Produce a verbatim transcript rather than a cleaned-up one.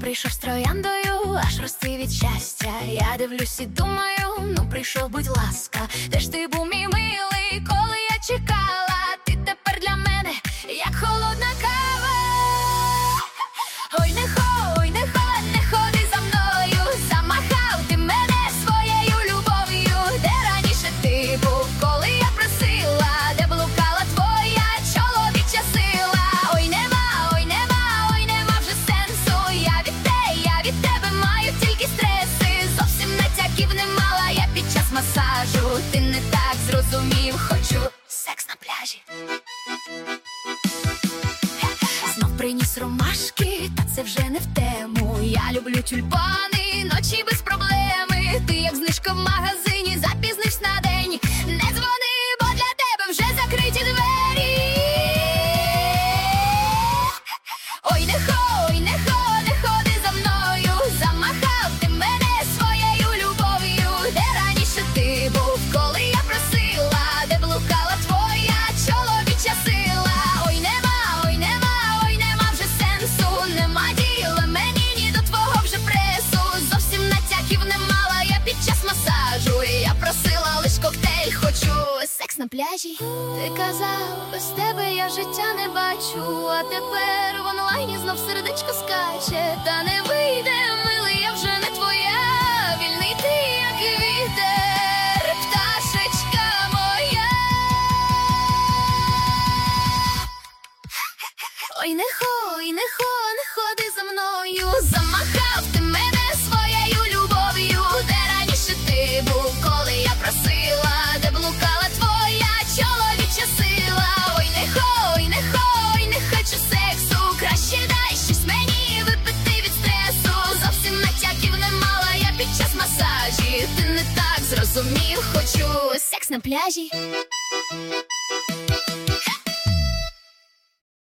прийшов з трояндою, аж рости від щастя. Я дивлюсь і думаю, ну прийшов, будь ласка. Де ж ти був, мій милий, коли я чекала? Ти тепер для мене, як холодна кава. Ой, не хо, ой, не хо, не ходи за мною. Замахав ти мене своєю любов'ю. Де раніше ти був, коли я просила? Де блукала твоя чоловіча сила? Ой, нема, ой, нема, ой, нема вже сенсу. Я від те, я від тебе маю тільки стреси. Зовсім натяків не мала я під час масажу. Ти не так зрозумів, хочу секс на пляжі. Знов приніс ромашки, та це вже не в тему. Я люблю тюльпани, ночі без проблеми. Ти як знижка в магазині, запізнився на день. Не дзвони, бо для тебе вже закриті двері. Ой, не хо, ой, не хо, не ходи за мною. Замахав ти мене своєю любов'ю. Де раніше ти був, коли я просила? Де блукала твоя чоловіча сила? Ой, нема, ой, нема, ой, нема вже сенсу. Нема діла мені ні до твого вже пресу. Зовсім натяків не мала я під час масажу. І я просила лиш коктейль, хочу секс на пляжі. Ти казав, без тебе я життя не бачу. А тепер в онлайні знов сердечко скаче. Та не вийде, милий, я вже не твоя. Вільний ти, як і вітер, пташечка моя. Ой, не хо, ой, не хо, не ходи за мною. Замахав ти мене своєю любов'ю. Де раніше ти був, коли я просила? Де блукала твоя чоловіча сила? Ой, не хо, ой, не хо, ой, не хочу сексу. Краще дай щось мені випити від стресу. Зовсім натяків не мала я під час масажі. Ти не так зрозумів, хочу секс на пляжі.